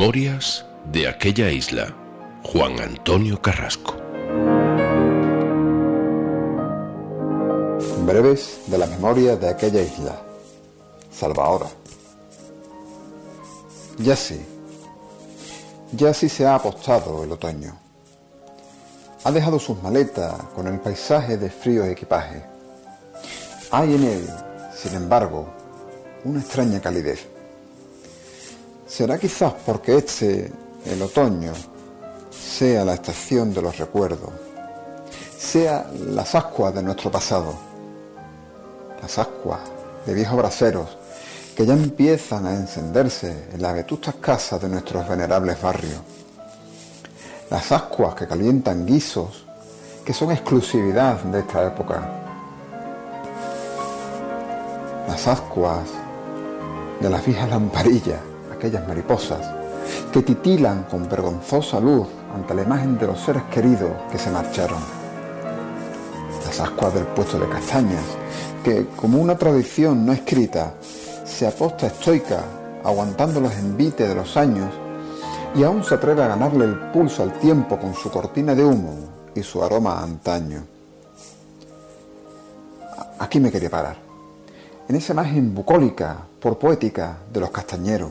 Memorias de aquella isla, Juan Antonio Carrasco. Breves de la memoria de aquella isla, Salvahora. Ya sí se ha apostado el otoño. Ha dejado sus maletas con el paisaje de frío equipaje. Hay en él, sin embargo, una extraña calidez. Será quizás porque el otoño, sea la estación de los recuerdos, sea las ascuas de nuestro pasado, las ascuas de viejos braseros que ya empiezan a encenderse en las vetustas casas de nuestros venerables barrios, las ascuas que calientan guisos que son exclusividad de esta época, las ascuas de las viejas lamparillas, aquellas mariposas que titilan con vergonzosa luz ante la imagen de los seres queridos que se marcharon, las ascuas del puesto de castañas que, como una tradición no escrita, se aposta estoica aguantando los envites de los años y aún se atreve a ganarle el pulso al tiempo con su cortina de humo y su aroma a antaño. Aquí me quería parar, en esa imagen bucólica por poética de los castañeros,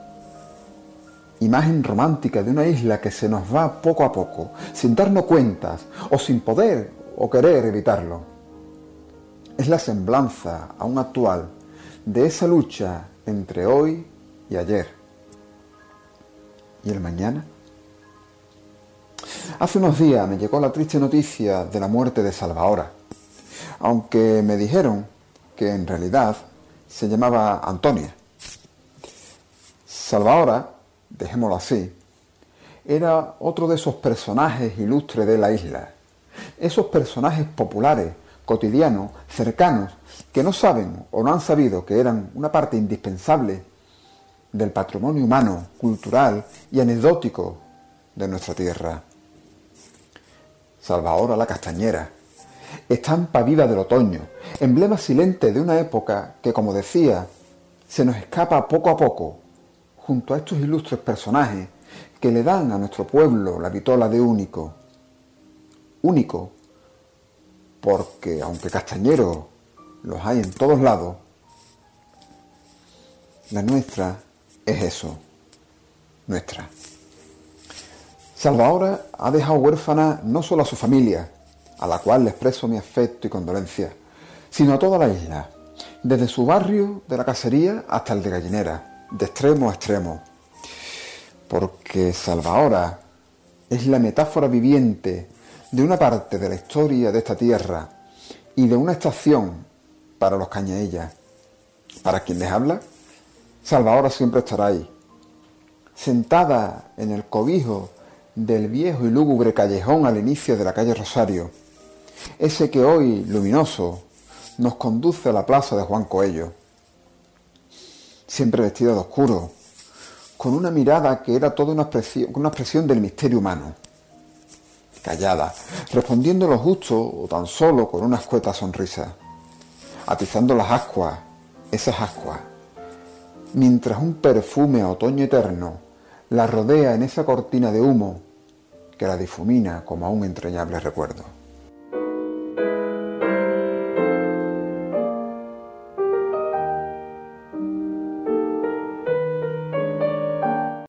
imagen romántica de una isla que se nos va poco a poco, sin darnos cuentas o sin poder o querer evitarlo. Es la semblanza aún actual de esa lucha entre hoy y ayer. ¿Y el mañana? Hace unos días me llegó la triste noticia de la muerte de Salvahora, aunque me dijeron que en realidad se llamaba Antonia. Salvahora, dejémoslo así, era otro de esos personajes ilustres de la isla, esos personajes populares, cotidianos, cercanos, que no saben o no han sabido que eran una parte indispensable del patrimonio humano, cultural y anecdótico de nuestra tierra. Salvahora la castañera, estampa viva del otoño, emblema silente de una época que, como decía, se nos escapa poco a poco, junto a estos ilustres personajes que le dan a nuestro pueblo la vitola de único. Único porque, aunque castañeros los hay en todos lados, la nuestra es eso, nuestra. Salvahora ha dejado huérfana no solo a su familia, a la cual le expreso mi afecto y condolencia, sino a toda la isla, desde su barrio de la casería hasta el de Gallinera, de extremo a extremo. Porque Salvahora es la metáfora viviente de una parte de la historia de esta tierra y de una estación para los cañaellas. Para quien les habla, Salvahora siempre estará ahí, sentada en el cobijo del viejo y lúgubre callejón al inicio de la calle Rosario, ese que hoy, luminoso, nos conduce a la plaza de Juan Coello. Siempre vestida de oscuro, con una mirada que era toda una expresión del misterio humano. Callada, respondiendo lo justo o tan solo con una escueta sonrisa, atizando las ascuas, esas ascuas, mientras un perfume a otoño eterno la rodea en esa cortina de humo que la difumina como a un entrañable recuerdo.